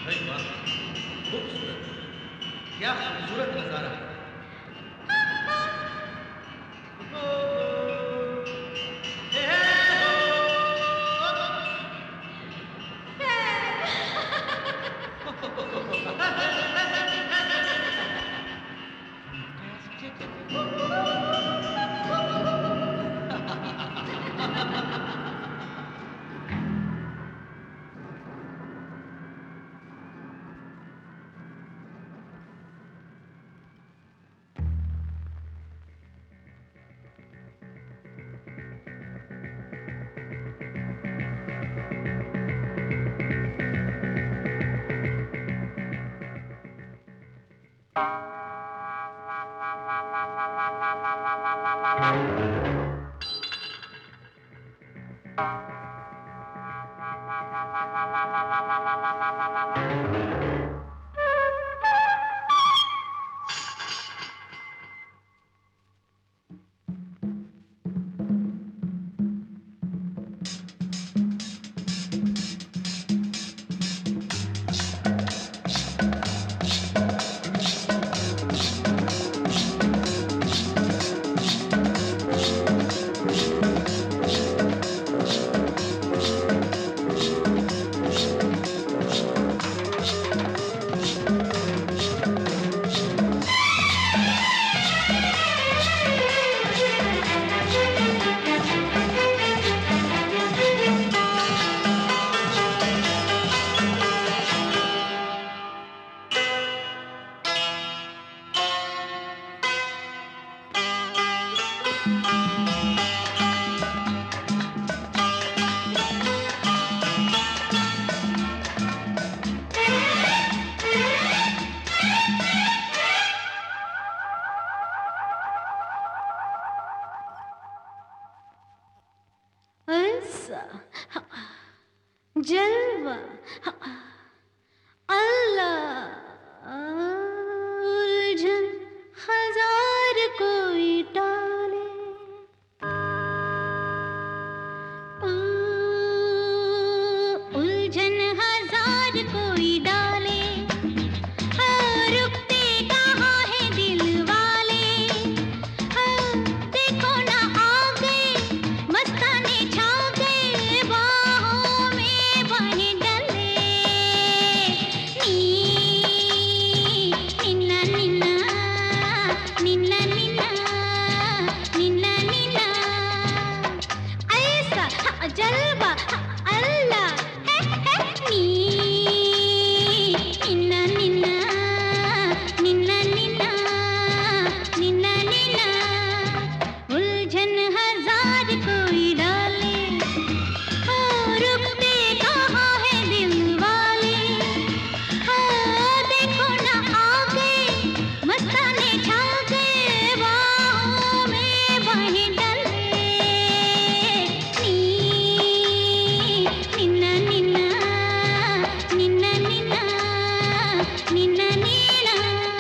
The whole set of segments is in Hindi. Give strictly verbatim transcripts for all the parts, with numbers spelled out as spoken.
अरे वाह, खूबसूरत, क्या खूबसूरत नजारा है। जलवा अल्लाह उलझन हजार कोई टाले उलझन हजार कोई डाले रुकते कहाँ है दिल वाले देखो ना आ गए मस्ताने छा गए बाहों में बाहें डले निन्ना निन्ना निन्ना निन्ना निन्ना निन्ना ऐसा जलवा अल्लाह है है नी निन्ना निन्ना निन्ना निन्ना निन्ना निन्ना उलझन हजार कोई डाले रुकते कहाँ है दिल वाले देखो ना आ गए मस्ताने छा गए बाहों में बाहें डले निन्ना निन्ना निन्ना निन्ना निन्ना निन्ना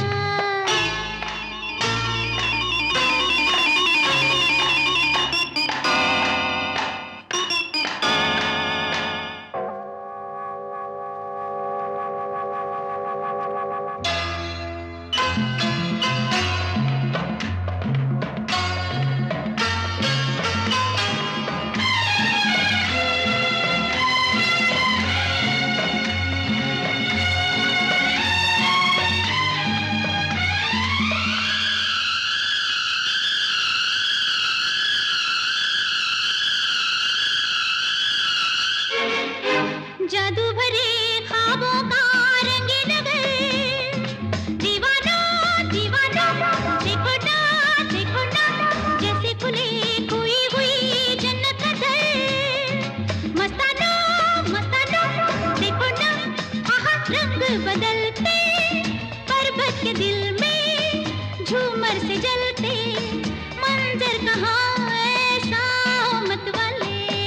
जादू भरे ख्वाबों का रंगीन नगर दीवाना दीवाना देखो ना देखो ना जैसे खुले खोई हुई जन्नत का दर मस्ताना मस्ताना देखो ना आहा रंग बदलते पर्वत के दिल में झूमर से जलते मंजर कहाँ ऐसा मत वाले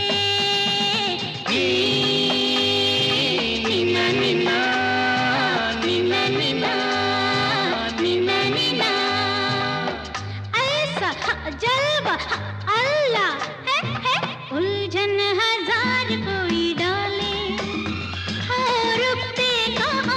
निन्ना निन्ना निन्ना निन्ना निन्ना निन्ना ऐसा जलवा अल्लाह है है उलझन हजार कोई डाले रुकते कहाँ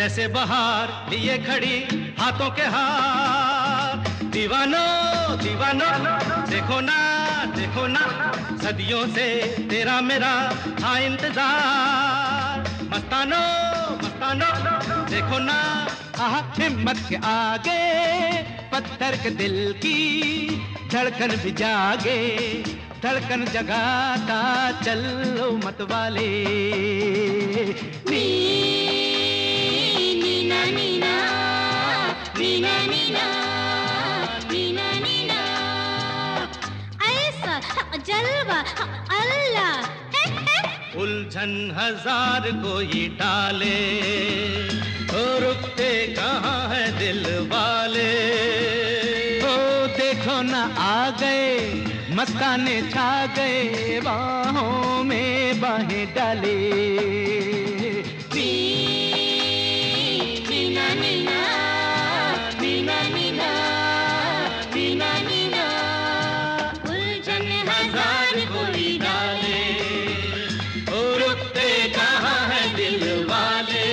जैसे बहार लिए खड़ी हाथों के हार। दीवानो दीवानो देखो ना देखो ना, सदियों से तेरा मेरा था इंतजार। मस्तानो मस्तानो देखो ना, आह हिम्मत के आगे पत्थर के दिल की धड़कन भी जागे, धड़कन जगाता चलो मत वाले। नी नीना नीना नीना नीना नीना नीना, ऐसा जलवा अल्लाह। उलझन हजार कोई डाले, ओ रुकते कहाँ है दिल वाले। ओ देखो ना आ गए मस्ताने छा गए, बाहों में बाहें डाले। नीना नीना नीना नीना नीना नीना, उलझन हजार कोई डाले, ओ रुकते कहाँ है दिल वाले।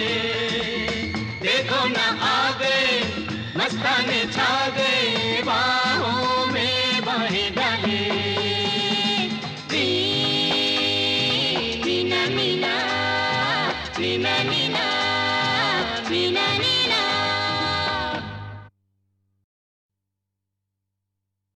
देखो ना आ गए मस्ताने छा गए, बाहों में बाहें डाले। नीना नीना नीना नीना नीना नीना।